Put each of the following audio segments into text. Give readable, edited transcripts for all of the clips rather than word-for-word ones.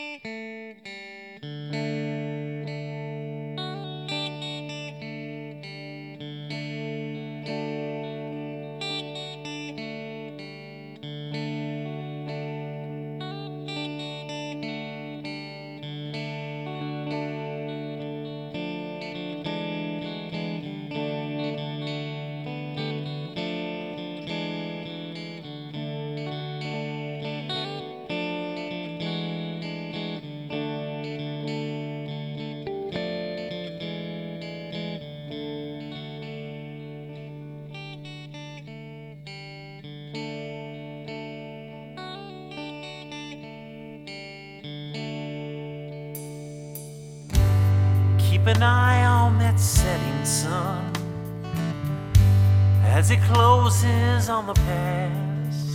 Keep an eye on that setting sun as it closes on the past.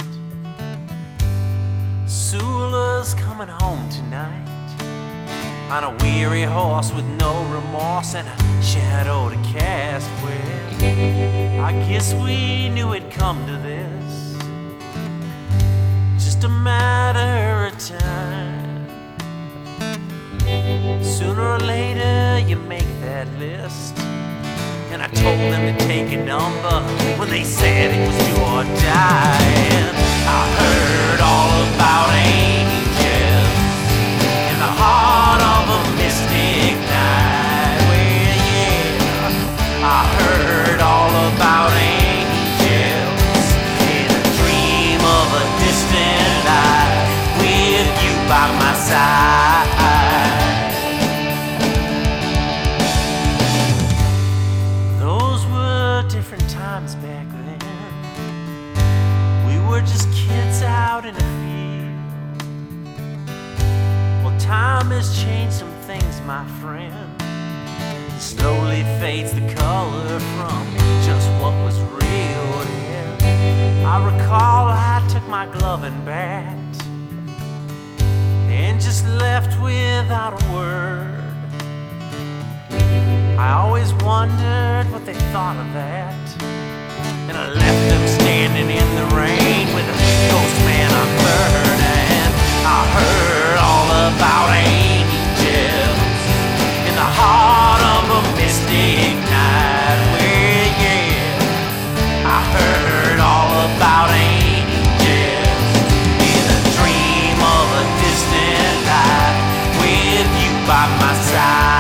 Sula's coming home tonight on a weary horse with no remorse and a shadow to cast. Well, I guess we knew it'd come to this, just a matter of time. Sooner or later you make that list, and I told them to take a number when they said it was do or die. And I heard all about angels in the heart of a mystic night. Well, yeah, I heard all about angels in a dream of a distant light with you by my side. Different times back then. We were just kids out in the field. Well, time has changed some things, my friend. It slowly fades the color from just what was real then. I recall I took my glove and bat and just left without a word. I always wondered what they thought of that, and I left them standing in the rain with a ghost man unheard. And I heard all about angels in the heart of a mystic night. Well, yeah, I heard all about angels in a dream of a distant light with you by my side.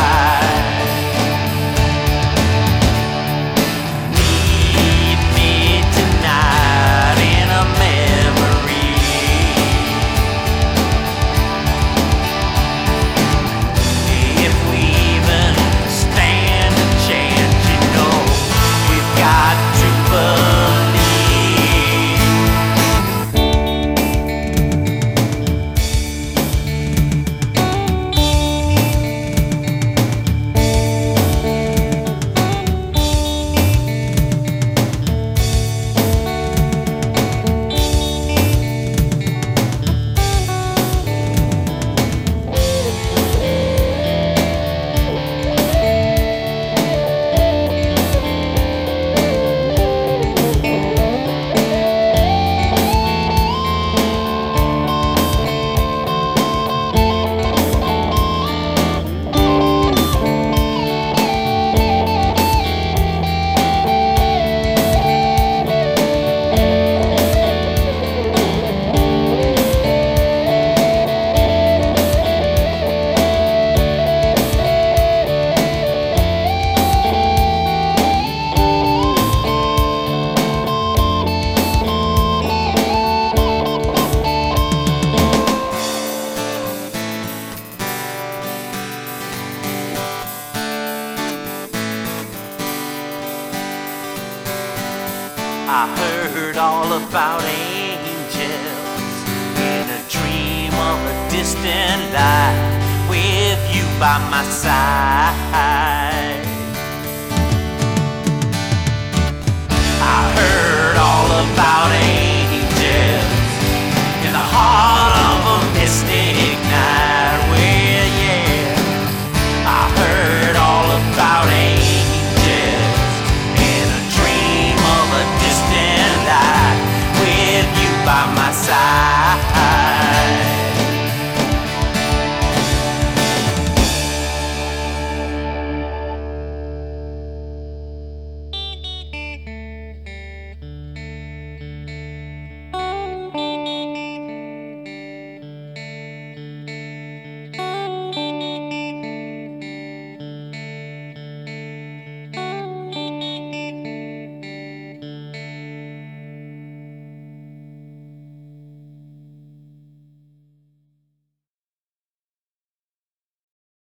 I heard all about angels in a dream of a distant light with you by my side.